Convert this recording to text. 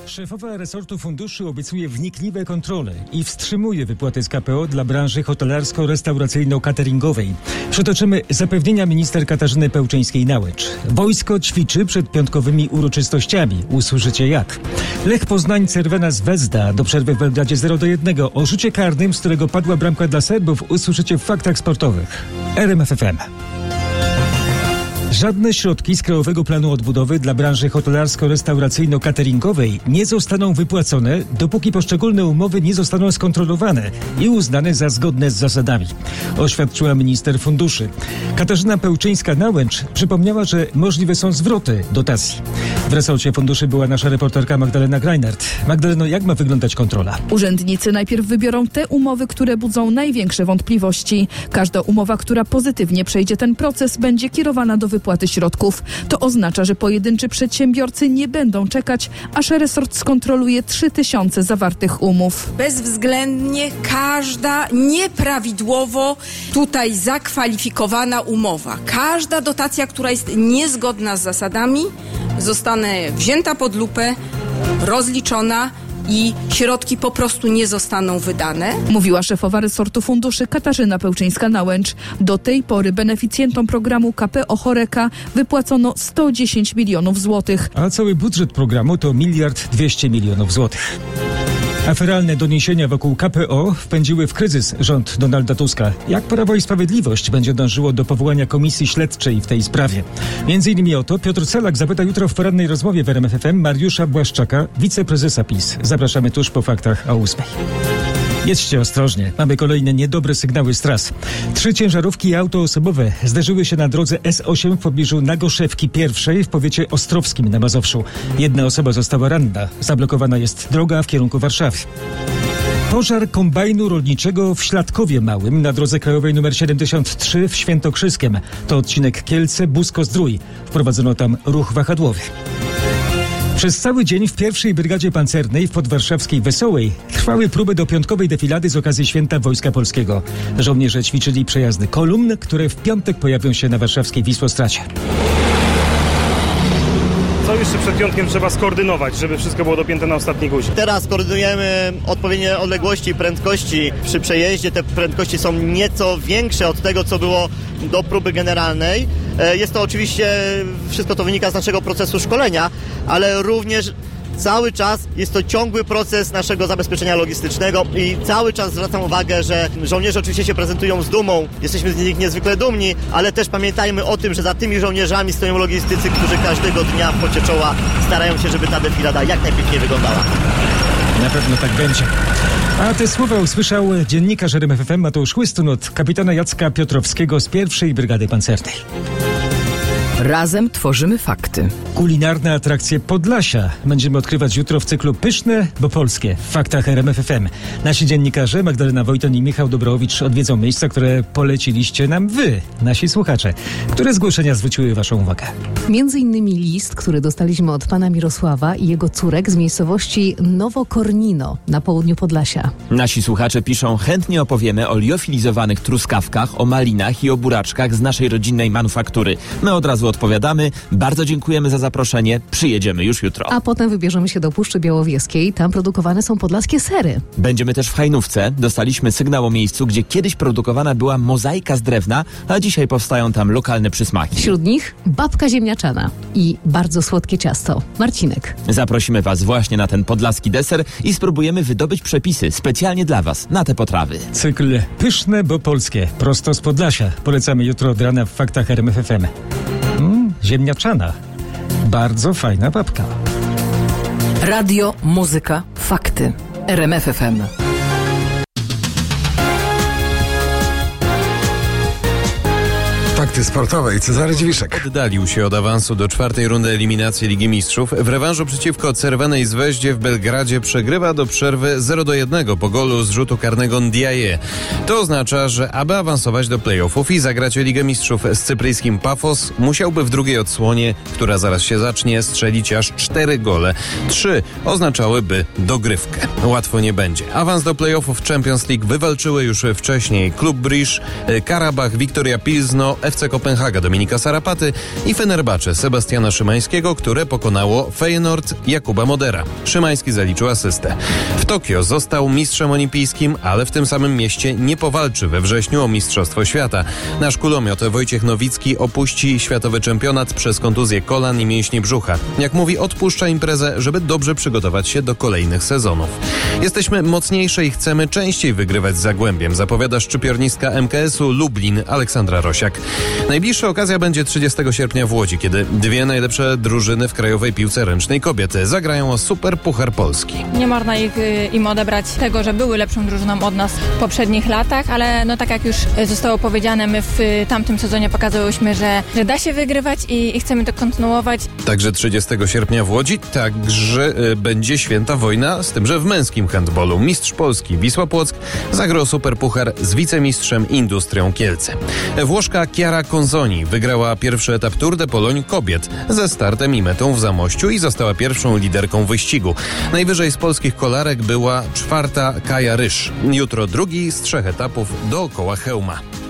Szefowa resortu funduszy obiecuje wnikliwe kontrole i wstrzymuje wypłaty z KPO dla branży hotelarsko-restauracyjno-cateringowej. Przytoczymy zapewnienia minister Katarzyny Pełczyńskiej-Nałęcz. Wojsko ćwiczy przed piątkowymi uroczystościami. Usłyszycie jak. Lech Poznań Cervena Zvezda do przerwy w Belgradzie 0-1. O rzucie karnym, z którego padła bramka dla Serbów, usłyszycie w faktach sportowych. RMF FM. Żadne środki z Krajowego Planu Odbudowy dla branży hotelarsko-restauracyjno-cateringowej nie zostaną wypłacone, dopóki poszczególne umowy nie zostaną skontrolowane i uznane za zgodne z zasadami, oświadczyła minister funduszy. Katarzyna Pełczyńska-Nałęcz przypomniała, że możliwe są zwroty dotacji. W resorcie funduszy była nasza reporterka Magdalena Greinert. Magdaleno, jak ma wyglądać kontrola? Urzędnicy najpierw wybiorą te umowy, które budzą największe wątpliwości. Każda umowa, która pozytywnie przejdzie ten proces, będzie kierowana do wypłaty środków. To oznacza, że pojedynczy przedsiębiorcy nie będą czekać, aż resort skontroluje 3000 zawartych umów. Bezwzględnie każda nieprawidłowo tutaj zakwalifikowana umowa, każda dotacja, która jest niezgodna z zasadami, zostanie wzięta pod lupę, rozliczona i środki po prostu nie zostaną wydane. Mówiła szefowa resortu funduszy Katarzyna Pełczyńska-Nałęcz. Do tej pory beneficjentom programu KPO Horeca wypłacono 110 milionów złotych. A cały budżet programu to 1 200 milionów złotych. Aferalne doniesienia wokół KPO wpędziły w kryzys rząd Donalda Tuska. Jak Prawo i Sprawiedliwość będzie dążyło do powołania komisji śledczej w tej sprawie? Między innymi o to Piotr Celak zapyta jutro w porannej rozmowie w RMF FM Mariusza Błaszczaka, wiceprezesa PiS. Zapraszamy tuż po faktach o 8. Jedźcie ostrożnie. Mamy kolejne niedobre sygnały z tras. 3 ciężarówki i auto osobowe zderzyły się na drodze S8 w pobliżu Nagoszewki I w powiecie ostrowskim na Mazowszu. 1 osoba została ranna. Zablokowana jest droga w kierunku Warszawy. Pożar kombajnu rolniczego w Śladkowie Małym na drodze krajowej nr 73 w Świętokrzyskiem. To odcinek Kielce-Busko-Zdrój. Wprowadzono tam ruch wahadłowy. Przez cały dzień w pierwszej Brygadzie Pancernej w podwarszawskiej Wesołej trwały próby do piątkowej defilady z okazji Święta Wojska Polskiego. Żołnierze ćwiczyli przejazdy kolumn, które w piątek pojawią się na warszawskiej Wisłostracie. Co jeszcze przed piątkiem trzeba skoordynować, żeby wszystko było dopięte na ostatni guzik? Teraz koordynujemy odpowiednie odległości i prędkości. Przy przejeździe te prędkości są nieco większe od tego, co było do próby generalnej. Jest to oczywiście, wszystko to wynika z naszego procesu szkolenia, ale również cały czas jest to ciągły proces naszego zabezpieczenia logistycznego i cały czas zwracam uwagę, że żołnierze oczywiście się prezentują z dumą, jesteśmy z nich niezwykle dumni, ale też pamiętajmy o tym, że za tymi żołnierzami stoją logistycy, którzy każdego dnia w pocie czoła starają się, żeby ta defilada jak najpiękniej wyglądała. Na pewno tak będzie. A te słowa usłyszał dziennikarz RMF FM Mateusz Łystun od kapitana Jacka Piotrowskiego z 1. Brygady Pancernej. Razem tworzymy fakty. Kulinarne atrakcje Podlasia będziemy odkrywać jutro w cyklu Pyszne, bo polskie w faktach RMF FM. Nasi dziennikarze Magdalena Wojton i Michał Dobrowicz odwiedzą miejsca, które poleciliście nam wy, nasi słuchacze. Które zgłoszenia zwróciły waszą uwagę? Między innymi list, który dostaliśmy od pana Mirosława i jego córek z miejscowości Nowokornino na południu Podlasia. Nasi słuchacze piszą: chętnie opowiemy o liofilizowanych truskawkach, o malinach i o buraczkach z naszej rodzinnej manufaktury. My od razu odpowiadamy. Bardzo dziękujemy za zaproszenie. Przyjedziemy już jutro. A potem wybierzemy się do Puszczy Białowieskiej. Tam produkowane są podlaskie sery. Będziemy też w Hajnówce. Dostaliśmy sygnał o miejscu, gdzie kiedyś produkowana była mozaika z drewna, a dzisiaj powstają tam lokalne przysmaki. Wśród nich babka ziemniaczana i bardzo słodkie ciasto. Marcinek. Zaprosimy was właśnie na ten podlaski deser i spróbujemy wydobyć przepisy specjalnie dla was na te potrawy. Cykl Pyszne, bo polskie. Prosto z Podlasia. Polecamy jutro od rana w faktach RMF FM. Ziemniaczana. Bardzo fajna babka. Radio, muzyka, fakty. RMF FM. Fakty sportowe i Cezary Dziwiszek. Oddalił się od awansu do 4. rundy eliminacji Ligi Mistrzów. W rewanżu przeciwko Cervenej Zvezdzie w Belgradzie przegrywa do przerwy 0-1 po golu z rzutu karnego Ndiaye. To oznacza, że aby awansować do playoffów i zagrać o Ligę Mistrzów z cypryjskim Pafos, musiałby w drugiej odsłonie, która zaraz się zacznie, strzelić aż 4 gole. 3 oznaczałyby dogrywkę. Łatwo nie będzie. Awans do playoffów Champions League wywalczyły już wcześniej Klub Brugge, Karabach, Viktoria Pilzno, FC Kopenhaga Dominika Sarapaty i Fenerbahce Sebastiana Szymańskiego, które pokonało Feyenoord Jakuba Modera. Szymański zaliczył asystę. W Tokio został mistrzem olimpijskim, ale w tym samym mieście nie powalczy we wrześniu o Mistrzostwo Świata. Nasz kulomiot Wojciech Nowicki opuści światowy czempionat przez kontuzję kolan i mięśni brzucha. Jak mówi, odpuszcza imprezę, żeby dobrze przygotować się do kolejnych sezonów. Jesteśmy mocniejsze i chcemy częściej wygrywać z Zagłębiem, zapowiada szczypiornistka MKS-u Lublin Aleksandra Rosiak. Najbliższa okazja będzie 30 sierpnia w Łodzi, kiedy dwie najlepsze drużyny w krajowej piłce ręcznej kobiet zagrają o Super Puchar Polski. Nie można im odebrać tego, że były lepszą drużyną od nas w poprzednich latach, ale no tak jak już zostało powiedziane, my w tamtym sezonie pokazałyśmy, że da się wygrywać i chcemy to kontynuować. Także 30 sierpnia w Łodzi także będzie święta wojna, z tym, że w męskim handbolu mistrz Polski Wisła Płock zagrał Superpuchar z wicemistrzem Industrią Kielce. Włoszka Chiara Conzoni wygrała pierwszy etap Tour de Pologne kobiet ze startem i metą w Zamościu i została pierwszą liderką wyścigu. Najwyżej z polskich kolarek była czwarta Kaja Rysz. Jutro drugi z 3 etapów dookoła Chełma.